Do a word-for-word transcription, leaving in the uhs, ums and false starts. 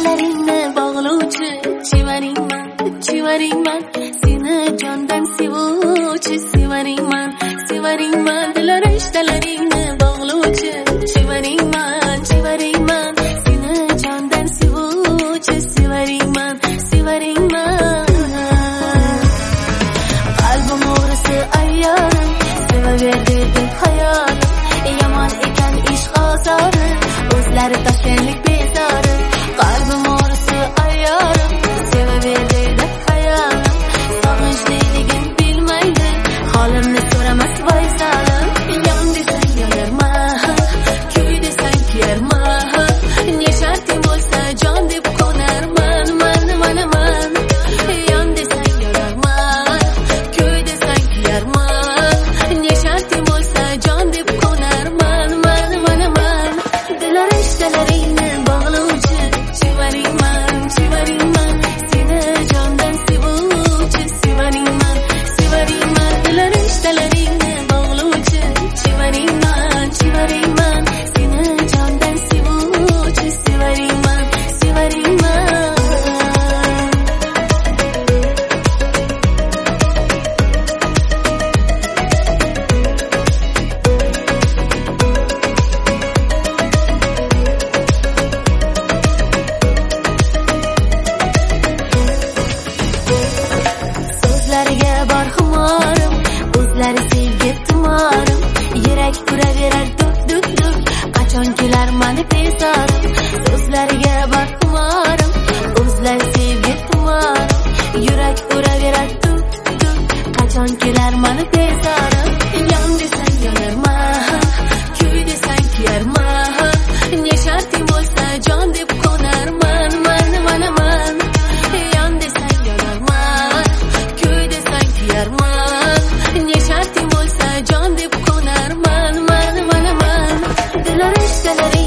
rishtalaringni bog'lovchi chivaringman, chivaringman, seni jondan sevuvchi sevaringman, sevaringman, dil rishtalaringni bog'lovchi chivaringman, chivaringman, seni jondan sevuvchi sevaringman, sevaringman. Qalbim o'g'risi ayyorim, sevaver dedi hayolim, yomon ekan ishq ozori, o'zlari toshkentlik bezori. Qalbim o'g'risi ayyorim, sevaver dedi hayolim, sog'inchliligim bilmaydi, holimni so'ramas voy zolim. Yon desang yolarman, kuy desang kuyarman, ne sharting bo'lsa jon deb qo'narman, man man man. Yon desang yolarman, kuy desang kuyarman, ne sharting bo'lsa jon deb qo'narman, man man man. Dil rishtalaringni bog'lovchi chivaringman, chivaringman, seni jondan sevuvchi sevaringman, sevaringman, dil rishtalaringni bog'lovchi chivaringman, chivaringman, seni jondan sevuvchi sevaringman, sevaringman. So'zlariga bor xumorim, o'zlari sevgi tumorim, yurak uraverar duk duk duk, qachon kelarman deb bezorim. So'zlariga bor xumorim, o'zlari sevgi tumorim, yurak uraverar duk duk, qachon kelarman deb bezorim. Yon desang yolarman, kuy desang kuyarman, ne sharting bo'lsa jon deb qo'narman, man man man. Yon desang yolarman, kuy desang kuyarman, ne sharting bo'lsa jon deb qo'narman, man man man. Dil rishtalaring